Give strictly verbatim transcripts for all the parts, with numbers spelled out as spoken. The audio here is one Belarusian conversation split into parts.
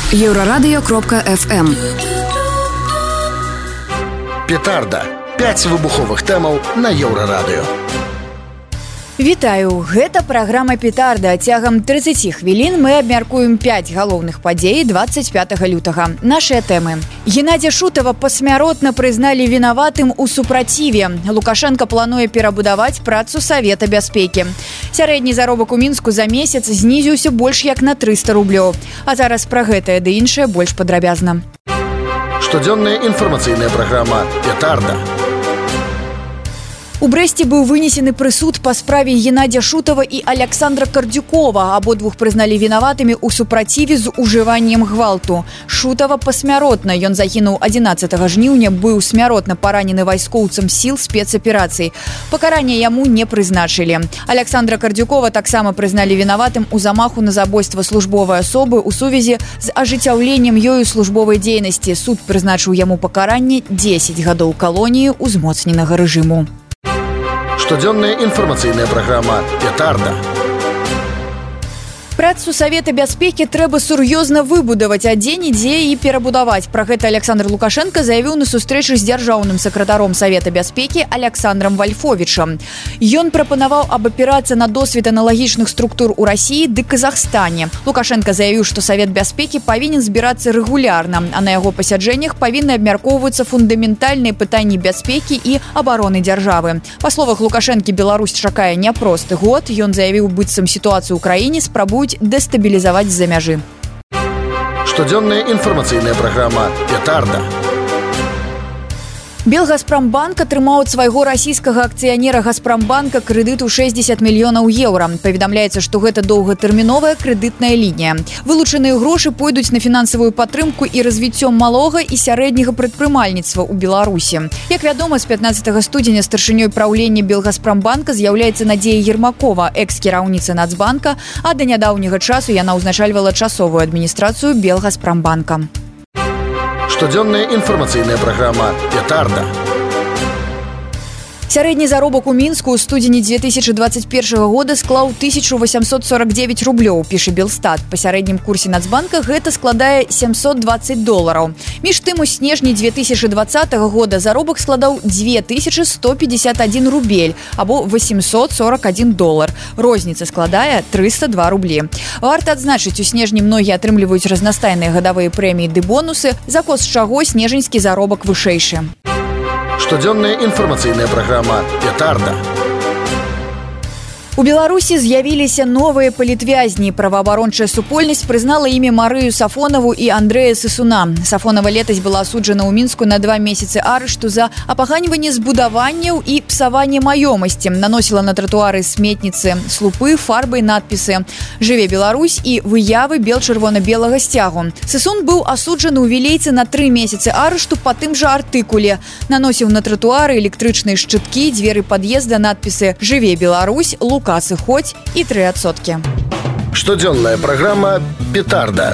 Еўрарадыё кропка эф эм. Петарда. пяць выбуховых тэмаў на Еўрарадыё. Вітаю, гэта праграма «Петарда». Цягам трыццаць хвілін мы абмяркуем пяць галоўных падзей дваццаць пятага лютага. Нашыя тэмы. Геннадзя Шутава пасмяротна прызналі вінаватым у супраціве. Лукашенко плануе перабудаваць працу Савета бяспекі. Сярэдні заробак у Мінску за месяц знізіўся больш як на трыста рублёў. А зараз пра гэтае ды іншае больш падрабязна. Штодзённая інфармацыйная праграма «Петарда». У Брэсце быў вынесены прысуд па справе Геннадзя Шутава і Александра Кардзюкова. Абодвух прызналі вінаватымі ў супраціве з ужываннем гвалту. Шутава пасмяротна. Ён загінуў адзінаццатага жніўня, быў смяротна паранены вайскоўцам сіл спецаперацый. Пакаранне яму не прызначылі. Александра Кардзюкова таксама прызналі вінаватым у замаху на забойства службовай асобы ў сувязі з ажыццяўленнем ёю службовай дзейнасці. Суд прызначыў яму пакаранне дзесяць гадоў калоніі ўзмоцненага рэжыму. Штодзённая інфармацыйная праграма «Петарда». Працу Савета бяспекі трэба сур'ёзна выбудаваць, а дзе-нідзе і перабудаваць. Пра гэта Александр Лукашенко заявіў на сустрэчы з дзяржаўным сакратаром Савета бяспекі Александром Вальфовічам. Ён прапанаваў абапірацца на досвед аналагічных структур у Расіі ды Казахстане. Лукашенко заявіў, што Савет бяспекі павінен збірацца рэгулярна, а на яго пасяджэннях павінны абмяркоўвацца фундаментальныя пытанні бяспекі і абароны дзяржавы. Па словах Лукашэнкі, Беларусь чакае няпросты год. Ён заявіў, быццам сітуацыю ў краіне спрабуюць дэстабілізаваць з-за мяжы. Штодзённая інфармацыйная праграма «Петарда». Белгазпромбанк атрымаў ад свайго расійскага акцыянера Газпромбанка крэдыт у шэсцьдзесят мільёнаў еўра. Паведамляецца, што гэта доўгатэрміновая крэдытная лінія. Вылучаныя грошы пойдуць на фінансавую падтрымку і развіццё малога і сярэдняга прадпрымальніцтва ў Беларусі. Як вядома, з пятнаццатага студзеня старшынёй праўлення Белгазпромбанка з'яўляецца Надзея Ермакова, экс-кіраўніца Нацбанка, а да нядаўняга часу яна ўзначальвала часовую адміністрацыю Белгазпромбанка. Штодзённая інфармацыйная праграма «Петарда». Сярэдні заробак у Мінску ў студзені дзве тысячы дваццаць першага года склаў тысячу восемьсот сорок девять рублёў, піша Белстат. Па сярэднім курсе Нацбанка гэта складае семьсот двадцать долараў. Між тым, у снежні дзве тысячы дваццатага года заробак складаў две тысячи сто пятьдесят один рубель, або восемьсот сорок один долар. Розніца складае триста два рублі. Варта адзначыць, у снежні многія атрымліваюць разнастайныя гадавыя прэміі ды бонусы, за кошт чаго снежаньскі заробак вышэйшы. Штодзённая інфармацыйная праграма «Петарда». У Беларусі з'явіліся новыя палітвязні. Праваабарончая супольнасць прызнала імі Марыю Сафонаву і Андрэя Сысуна. Сафонава летась была асуджана ў Мінску на два месяцы арышту за апаганьванне збудаванняў і псаванне маёмасці. Наносіла на тратуары сметніцы слупы, фарбы і надпісы «Жыве Беларусь» і выявы бел-чырвона-белага сцягу. Сысун быў асуджаны ў Вілейцы на тры месяцы арышту па тым жа артыкуле. Наносіў на тратуары электрычныя шчыткі, дзверы пад'езда, надпісы «Жыве Беларусь», «Лука сыходзь» і тры адсоткі. Штодзённая праграма «Петарда».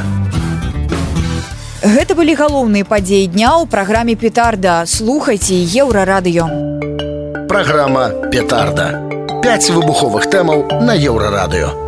Гэта былі галоўныя падзеі дня ў праграме «Петарда». Слухайце Еўрарадыё. Праграма «Петарда». пяць выбуховых тэмаў на Еўрарадыё.